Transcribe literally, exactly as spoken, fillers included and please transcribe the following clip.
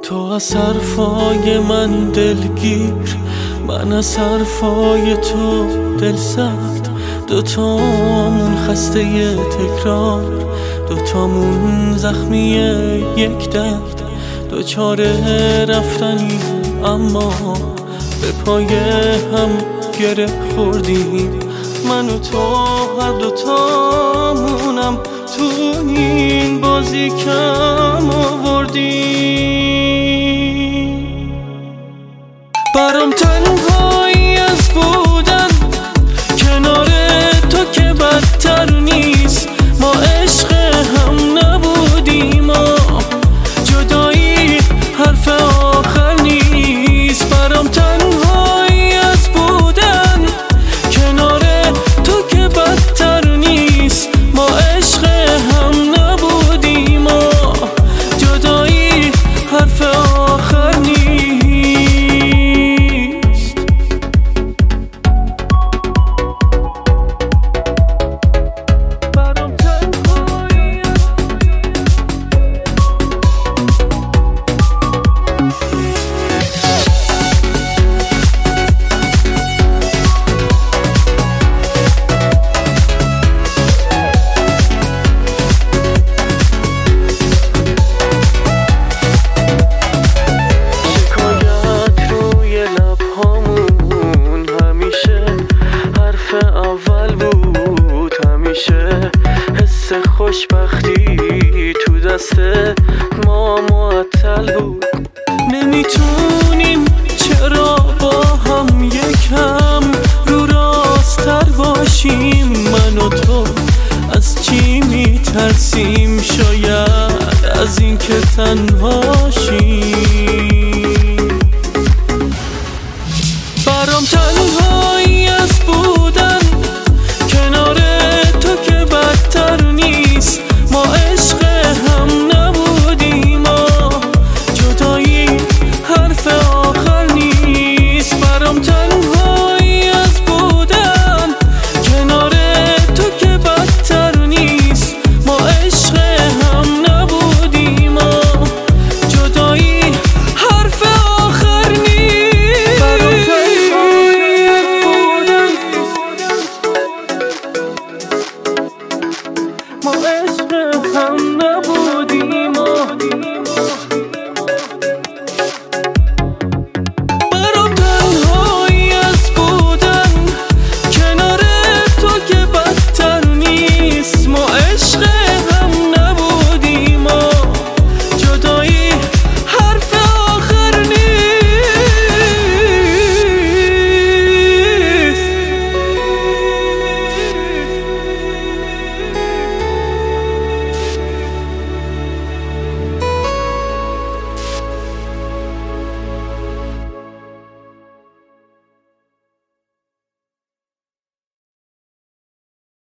تو از حرفای من دلگیر، من از حرفای تو دل سرد. دوتامون خسته ی تکرار، دوتامون زخمی یک درد. دو چاره رفتنی اما به پای هم گره خوردیم. من و تو هر دوتامونم تو این بازی کم آوردیم. برام تنهایی از بودن کنار تو که بدتر نیست. ما عشق هم نبودیم، جدایی حرف آخر نیست. برام تنهایی از بودن کنار تو که بدتر نیست. ما عشق هم نبودیم، جدایی حرف آخر نیست. اول بود همیشه حس خوشبختی تو دست ما معطل بود. نمیتونیم چرا با هم یکم رو راستر باشیم؟ من و تو از چی میترسیم؟ شاید از این که تنها شیم.